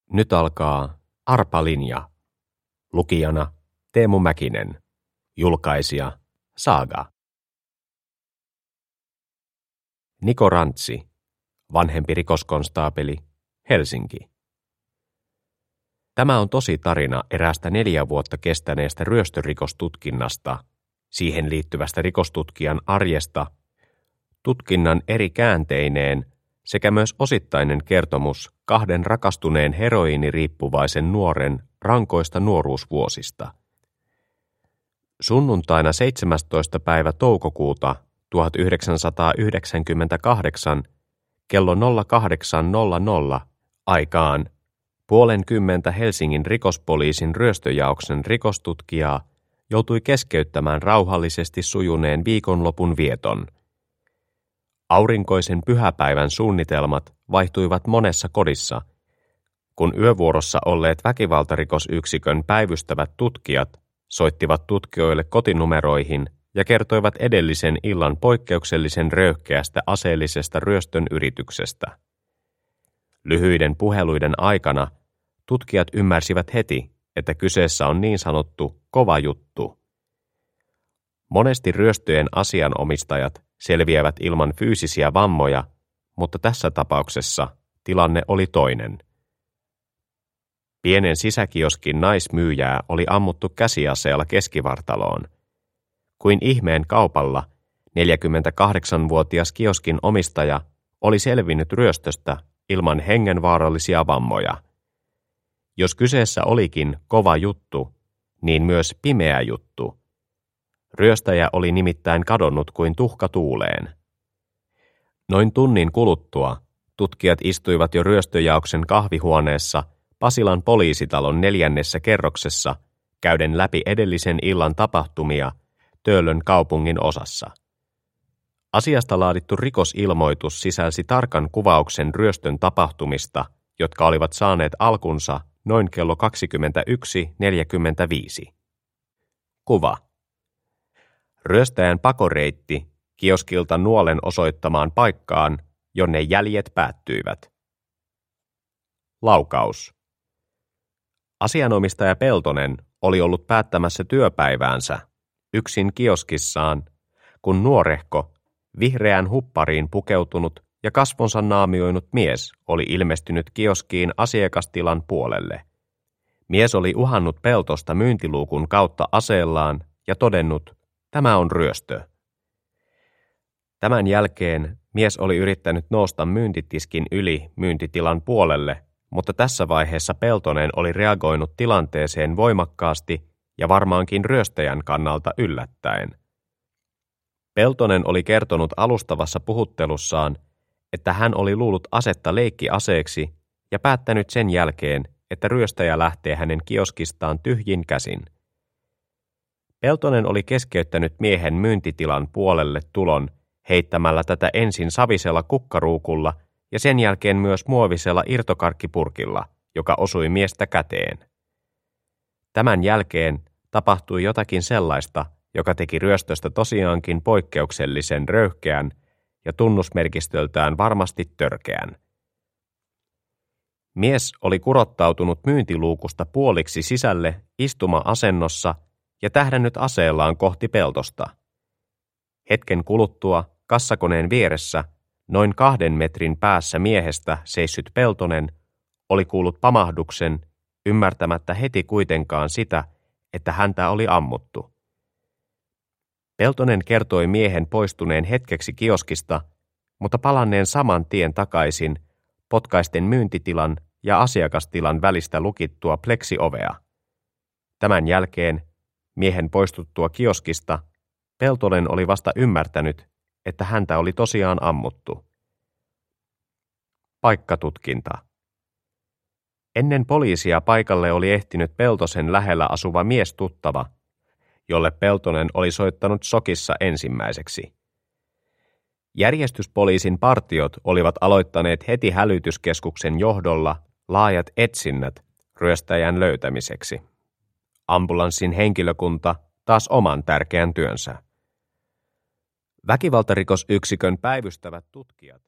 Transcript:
Nyt alkaa Arpalinja. Lukijana Teemu Mäkinen. Julkaisija Saga. Niko Rantsi, vanhempi rikoskonstaapeli, Helsinki. Tämä on tosi tarina eräästä 4 vuotta kestäneestä ryöstörikostutkinnasta, siihen liittyvästä rikostutkijan arjesta, tutkinnan eri käänteineen sekä myös osittainen kertomus 2 rakastuneen heroiiniriippuvaisen nuoren rankoista nuoruusvuosista. Sunnuntaina 17. päivä toukokuuta 1998 kello 08.00 aikaan 9:30 Helsingin rikospoliisin ryöstöjaoksen rikostutkijaa joutui keskeyttämään rauhallisesti sujuneen viikonlopun vieton. Aurinkoisen pyhäpäivän suunnitelmat vaihtuivat monessa kodissa, kun yövuorossa olleet väkivaltarikosyksikön päivystävät tutkijat soittivat tutkijoille kotinumeroihin ja kertoivat edellisen illan poikkeuksellisen röyhkeästä aseellisesta ryöstön yrityksestä. Lyhyiden puheluiden aikana tutkijat ymmärsivät heti, että kyseessä on niin sanottu kova juttu. Monesti ryöstöjen asianomistajat selviävät ilman fyysisiä vammoja, mutta tässä tapauksessa tilanne oli toinen. Pienen sisäkioskin naismyyjää oli ammuttu käsiaseella keskivartaloon. Kuin ihmeen kaupalla 48-vuotias kioskin omistaja oli selvinnyt ryöstöstä ilman hengenvaarallisia vammoja. Jos kyseessä olikin kova juttu, niin myös pimeä juttu. Ryöstäjä oli nimittäin kadonnut kuin tuhka tuuleen. Noin tunnin kuluttua tutkijat istuivat jo ryöstöjaoksen kahvihuoneessa Pasilan poliisitalon 4. kerroksessa käyden läpi edellisen illan tapahtumia Töölön kaupungin osassa. Asiasta laadittu rikosilmoitus sisälsi tarkan kuvauksen ryöstön tapahtumista, jotka olivat saaneet alkunsa noin kello 21.45. Kuva. Ryöstäjän pakoreitti kioskilta nuolen osoittamaan paikkaan, jonne jäljet päättyivät. Laukaus. Asianomistaja Peltonen oli ollut päättämässä työpäiväänsä yksin kioskissaan, kun nuorehko, vihreään huppariin pukeutunut ja kasvonsa naamioinut mies oli ilmestynyt kioskiin asiakastilan puolelle. Mies oli uhannut Peltosta myyntiluukun kautta aseellaan ja todennut, tämä on ryöstö. Tämän jälkeen mies oli yrittänyt nousta myyntitiskin yli myyntitilan puolelle, mutta tässä vaiheessa Peltonen oli reagoinut tilanteeseen voimakkaasti ja varmaankin ryöstäjän kannalta yllättäen. Peltonen oli kertonut alustavassa puhuttelussaan, että hän oli luullut asetta leikkiaseeksi ja päättänyt sen jälkeen, että ryöstäjä lähtee hänen kioskistaan tyhjin käsin. Peltonen oli keskeyttänyt miehen myyntitilan puolelle tulon heittämällä tätä ensin savisella kukkaruukulla ja sen jälkeen myös muovisella irtokarkkipurkilla, joka osui miestä käteen. Tämän jälkeen tapahtui jotakin sellaista, joka teki ryöstöstä tosiaankin poikkeuksellisen röyhkeän ja tunnusmerkistöltään varmasti törkeän. Mies oli kurottautunut myyntiluukusta puoliksi sisälle istuma-asennossa ja tähdännyt aseellaan kohti Peltosta. Hetken kuluttua kassakoneen vieressä, noin 2 metrin päässä miehestä seissyt Peltonen oli kuullut pamahduksen, ymmärtämättä heti kuitenkaan sitä, että häntä oli ammuttu. Peltonen kertoi miehen poistuneen hetkeksi kioskista, mutta palanneen saman tien takaisin potkaisten myyntitilan ja asiakastilan välistä lukittua pleksiovea. Tämän jälkeen, miehen poistuttua kioskista, Peltonen oli vasta ymmärtänyt, että häntä oli tosiaan ammuttu. Paikkatutkinta. Ennen poliisia paikalle oli ehtinyt Peltosen lähellä asuva miestuttava, jolle Peltonen oli soittanut sokissa ensimmäiseksi. Järjestyspoliisin partiot olivat aloittaneet heti hälytyskeskuksen johdolla laajat etsinnät ryöstäjän löytämiseksi. Ambulanssin henkilökunta taas oman tärkeän työnsä. Väkivaltarikosyksikön päivystävät tutkijat